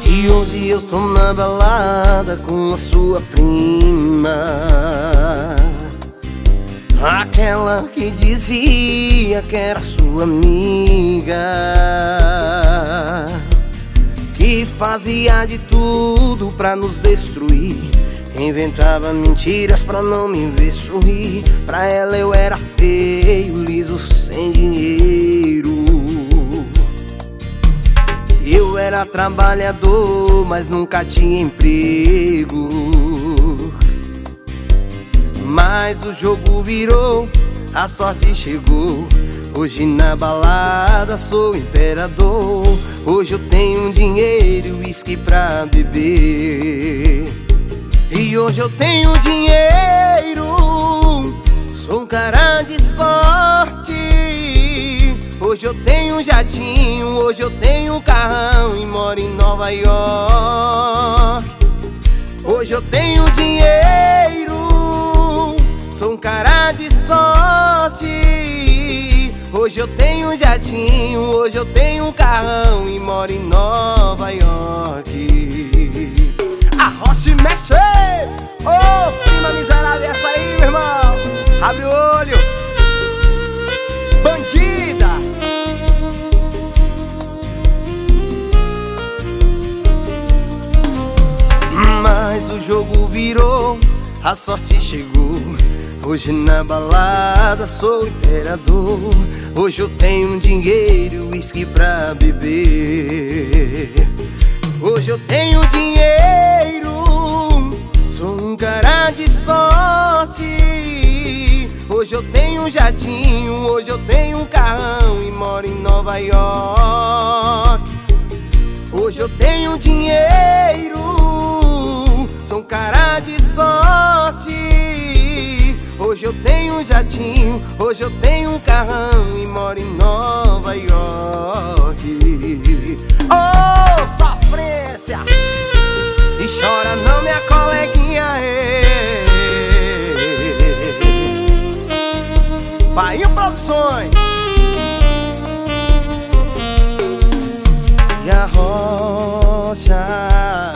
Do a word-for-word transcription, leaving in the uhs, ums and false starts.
E hoje eu tô na balada com a sua prima, aquela que dizia que era sua amiga, que fazia de tudo pra nos destruir, inventava mentiras pra não me ver sorrir. Pra ela eu era feio, liso, sem dinheiro. Eu era trabalhador, mas nunca tinha emprego. Mas o jogo virou, a sorte chegou. Hoje na balada sou imperador. Hoje eu tenho dinheiro e uísque pra beber. E hoje eu tenho dinheiro, sou um cara de sorte. Hoje eu tenho um jatinho, hoje eu tenho um carrão e moro em Nova York. Hoje eu tenho dinheiro, sou um cara de sorte. Hoje eu tenho um jatinho, hoje eu tenho um carrão e moro em Nova York. Arrocha e mexe! Ô, oh, prima miserável, essa aí, meu irmão! Abre o olho! Bandida! Mas o jogo virou, a sorte chegou. Hoje na balada sou imperador. Hoje eu tenho dinheiro e uísque pra beber. Hoje eu tenho dinheiro, sou um cara de sorte. Hoje eu tenho um jatinho, hoje eu tenho um carrão e moro em Nova York. Hoje eu tenho dinheiro, sou um cara de sorte. Hoje eu tenho um jatinho, hoje eu tenho um carrão e moro em Nova York. Oh, sofrência! E chora não, minha coleguinha, é. Bahia Produções. E a rocha